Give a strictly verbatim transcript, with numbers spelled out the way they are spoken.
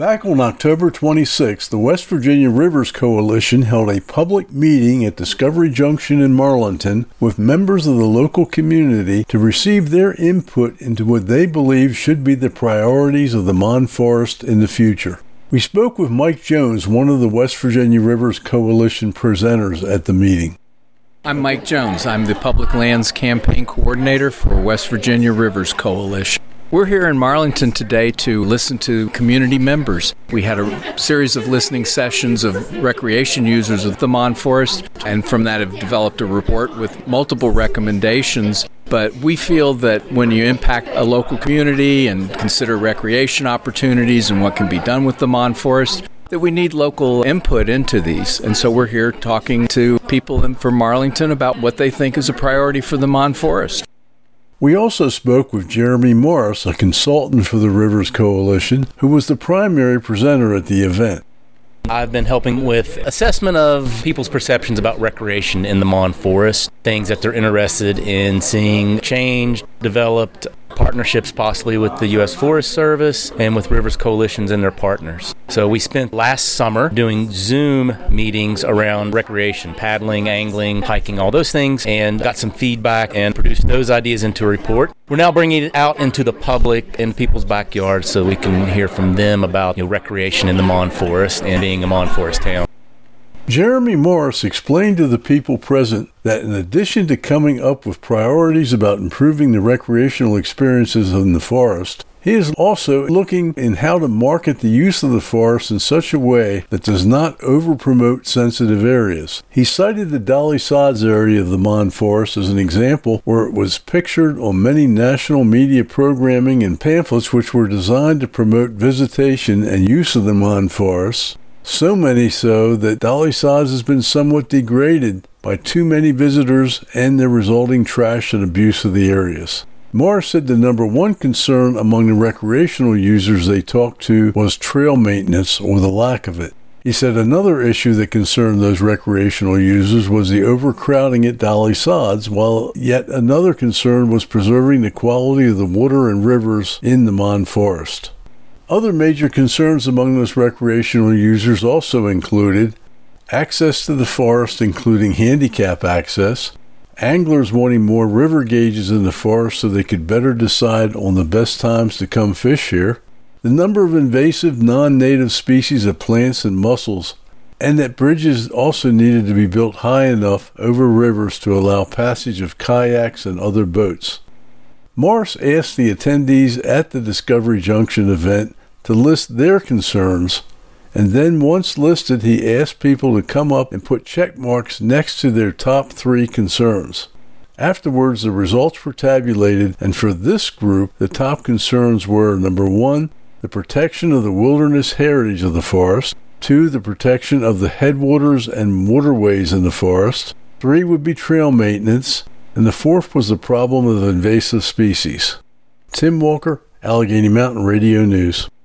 Back on October twenty-sixth, the West Virginia Rivers Coalition held a public meeting at Discovery Junction in Marlinton with members of the local community to receive their input into what they believe should be the priorities of the Mon Forest in the future. We spoke with Mike Jones, one of the West Virginia Rivers Coalition presenters at the meeting. I'm Mike Jones. I'm the Public Lands Campaign Coordinator for West Virginia Rivers Coalition. We're here in Marlinton today to listen to community members. We had a series of listening sessions of recreation users of the Mon Forest, and from that have developed a report with multiple recommendations. But we feel that when you impact a local community and consider recreation opportunities and what can be done with the Mon Forest, that we need local input into these. And so we're here talking to people in, from Marlinton about what they think is a priority for the Mon Forest. We also spoke with Jeremy Morris, a consultant for the Rivers Coalition, who was the primary presenter at the event. I've been helping with assessment of people's perceptions about recreation in the Mon Forest, things that they're interested in seeing changed, developed, partnerships possibly with the U S Forest Service and with Rivers Coalitions and their partners. So we spent last summer doing Zoom meetings around recreation, paddling, angling, hiking, all those things, and got some feedback and produced those ideas into a report. We're now bringing it out into the public and people's backyards so we can hear from them about, you know, recreation in the Mon Forest and being a Mon Forest town. Jeremy Morris explained to the people present that in addition to coming up with priorities about improving the recreational experiences in the forest, he is also looking in how to market the use of the forest in such a way that does not over-promote sensitive areas. He cited the Dolly Sods area of the Mon Forest as an example where it was pictured on many national media programming and pamphlets which were designed to promote visitation and use of the Mon Forest. So many so that Dolly Sods has been somewhat degraded by too many visitors and their resulting trash and abuse of the areas. Morris said the number one concern among the recreational users they talked to was trail maintenance or the lack of it. He said another issue that concerned those recreational users was the overcrowding at Dolly Sods, while yet another concern was preserving the quality of the water and rivers in the Mon Forest. Other major concerns among those recreational users also included access to the forest, including handicap access, anglers wanting more river gauges in the forest so they could better decide on the best times to come fish here, the number of invasive non-native species of plants and mussels, and that bridges also needed to be built high enough over rivers to allow passage of kayaks and other boats. Morris asked the attendees at the Discovery Junction event to list their concerns, and then once listed, he asked people to come up and put check marks next to their top three concerns. Afterwards, the results were tabulated, and for this group, the top concerns were, number one, the protection of the wilderness heritage of the forest, two, the protection of the headwaters and waterways in the forest, three would be trail maintenance, and the fourth was the problem of invasive species. Tim Walker, Allegheny Mountain Radio News.